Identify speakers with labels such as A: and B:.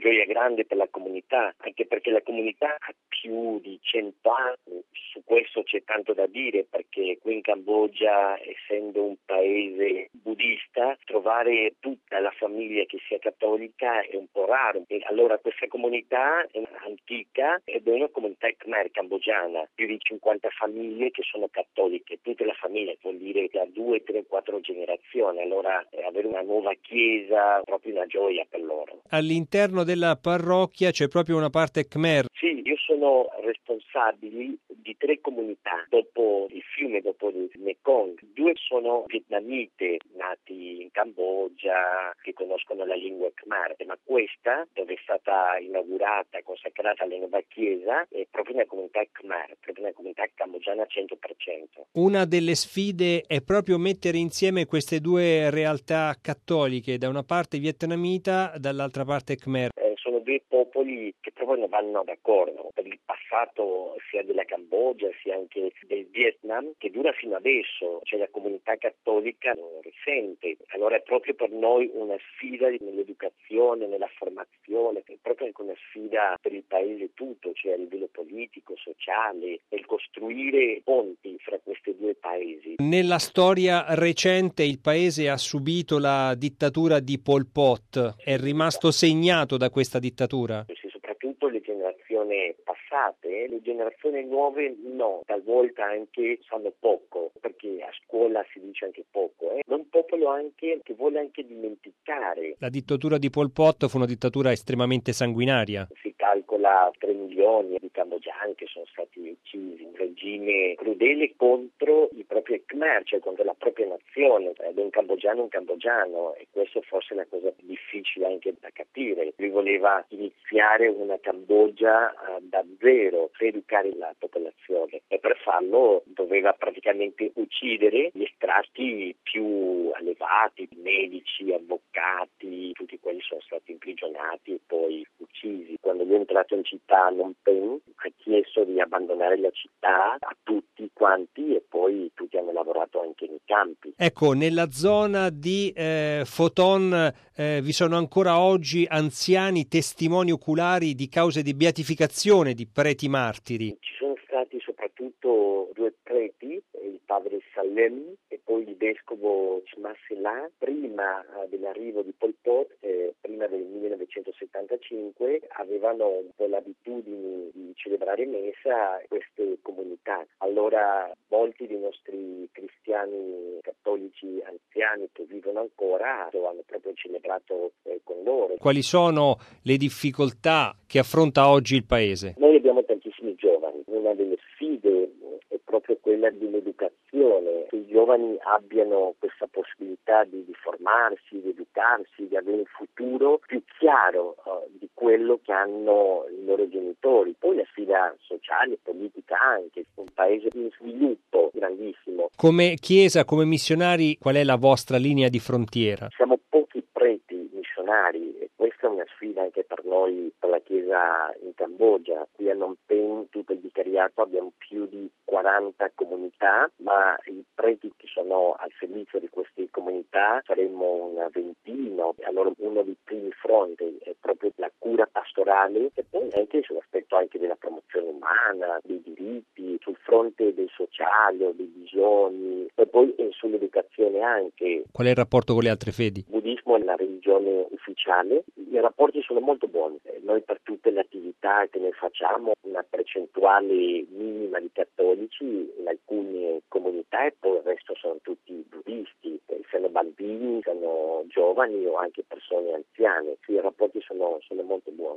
A: gioia grande per la comunità, anche perché la comunità ha più di 100 anni, su questo c'è tanto da dire, perché qui in Cambogia, essendo un paese buddista, trovare tutta la famiglia che sia cattolica è un po' raro. E allora questa comunità è antica ed è una comunità khmer cambogiana, più di 50 famiglie che sono cattoliche, tutta la famiglia, vuol dire da 2, 3, 4 generazioni, allora avere una nuova chiesa è proprio una gioia per loro.
B: All'interno della parrocchia c'è proprio una parte khmer.
A: Sì, io sono responsabile di 3 comunità dopo il fiume, dopo il Mekong. 2 sono vietnamite, nati in Cambogia, che conoscono la lingua khmer, ma questa, dove è stata inaugurata, consacrata la nuova chiesa, è proprio una comunità khmer, proprio una comunità cambogiana 100%.
B: Una delle sfide è proprio mettere insieme queste 2 realtà cattoliche, da una parte vietnamita, dall'altra parte khmer.
A: Sono 2 popoli che proprio non vanno d'accordo per il passato sia della Cambogia sia anche del Vietnam, che dura fino adesso, cioè la comunità cattolica lo risente. Allora è proprio per noi una sfida nell'educazione, nella formazione, è proprio anche una sfida per il paese tutto, cioè a livello politico, sociale, nel costruire ponti fra questi 2 paesi.
B: Nella storia recente il paese ha subito la dittatura di Pol Pot, è rimasto segnato da questa dittatura?
A: Sì, soprattutto le generazioni passate, le generazioni nuove no, talvolta anche sanno poco, perché a scuola si dice anche poco. È un popolo anche che vuole anche dimenticare.
B: La dittatura di Pol Pot fu una dittatura estremamente sanguinaria.
A: Si calcola 3 milioni di cambogiani che sono stati uccisi, un regime crudele contro i propri khmer, cioè contro la propria nazione, ed un cambogiano, e questo forse è la cosa più difficile anche da capire. Lui voleva iniziare una Cambogia da zero, per educare la popolazione, e per farlo doveva praticamente uccidere gli strati più elevati, medici, avvocati, tutti quelli sono stati imprigionati e poi uccisi. Quando lui è entrato in città a Phnom Penh ha chiesto di abbandonare la città a tutti quanti e poi tutti hanno lavorato anche nei campi.
B: Ecco, nella zona di Photon vi sono ancora oggi anziani testimoni oculari di cause di beatificazione di preti martiri.
A: Ci sono stati soprattutto 2 preti, il padre Salem e poi il vescovo Chmasela, prima dell'arrivo di Pol Pot, prima del 1975, avevano un po' l'abitudine di celebrare messa queste comunità. Allora molti dei nostri cristiani cattolici anziani che vivono ancora hanno proprio celebrato con loro.
B: Quali sono le difficoltà che affronta oggi il paese?
A: Noi abbiamo tantissimi giovani, una delle sfide è proprio quella dell'educazione, che i giovani abbiano questa possibilità di formarsi, di educarsi, di avere un futuro più chiaro di quello che hanno i loro genitori. Poi la sfida sociale e politica anche, un paese in sviluppo grandissimo.
B: Come Chiesa, come missionari, qual è la vostra linea di frontiera?
A: Siamo pochi preti missionari e questa è una sfida anche per noi, per la Chiesa in Cambogia. Qui a Phnom Penh, tutto il vicariato, abbiamo più di 40 comunità, ma i preti che sono al servizio di queste comunità saremmo una ventina. Allora uno dei primi fronti è proprio la cura pastorale e poi anche sull'aspetto anche della promozione umana, dei diritti, sul fronte del sociale, dei bisogni e poi sull'educazione anche.
B: Qual è il rapporto con le altre fedi?
A: Il buddismo è la religione ufficiale, i rapporti sono molto buoni. Noi per tutte le attività che noi facciamo, una percentuale minima di cattolici in alcune comunità e poi il resto sono tutti buddisti, siano bambini, siano giovani o anche persone anziane. I rapporti sono molto buoni.